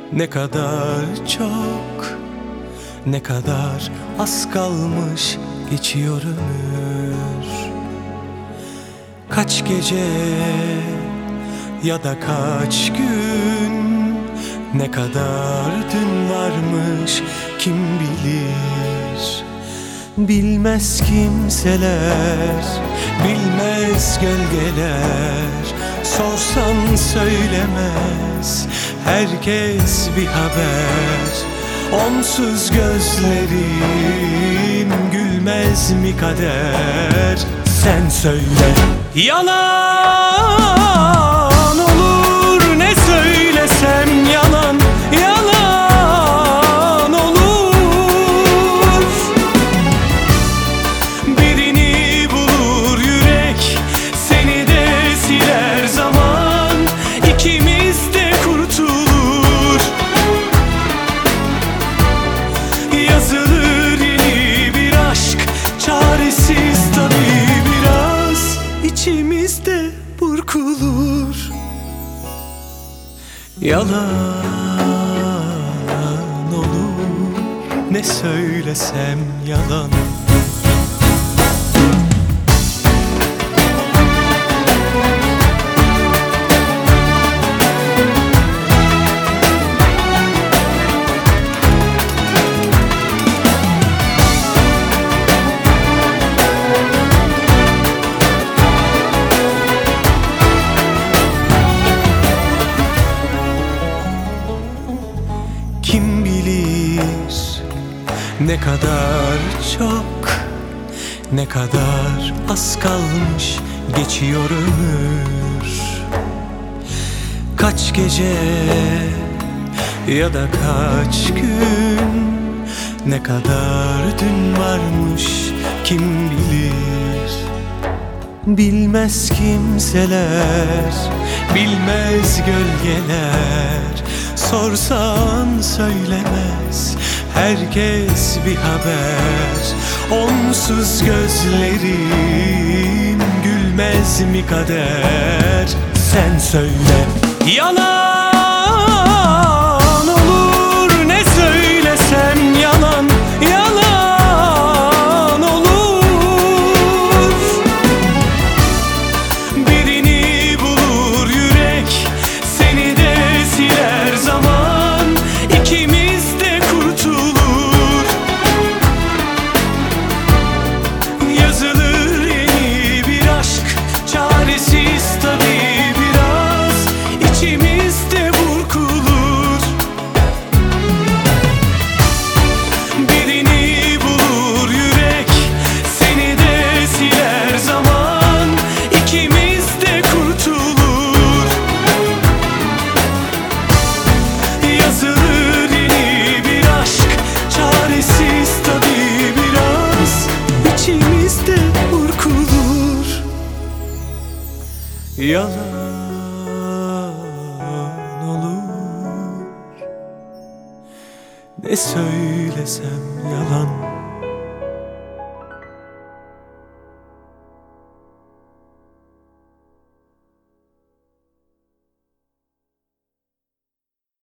Ne kadar çok, ne kadar az kalmış geçiyor ömür. Kaç gece ya da kaç gün, ne kadar dün varmış kim bilir. Bilmez kimseler, bilmez gölgeler, sorsan söylemez herkes bir haber. Onsuz gözlerim gülmez mi kader? Sen söyle. Yalan olur ne söylesem, yalan, yalan olur. Birini bulur yürek, seni de siler zaman, ikimiz de kurtulur. Yazılır yeni bir aşk, çaresiz tabii biraz, içimizde burkulur. Yalan olur ne söylesem, yalan. Kim bilir ne kadar çok, ne kadar az kalmış geçiyor ömür. Kaç gece ya da kaç gün, ne kadar dün varmış kim bilir. Bilmez kimseler, bilmez gölgeler, sorsan söylemez herkes bir haber. Onsuz gözlerim gülmez mi kader? Sen söyle. Yalan olur ne söylesem, yalan, yalan olur. Birini bulur yürek, seni de siler zaman, ikimiz de kurtulur. Yazılır yeni bir aşk, çaresiz tabii biraz, içimizde burkulur. Birini bulur yürek, seni de siler zaman, ikimiz de kurtulur. Yazılır yeni bir aşk, çaresiz tabii biraz, içimizde burkulur. Yalan olur ne söylesem, yalan.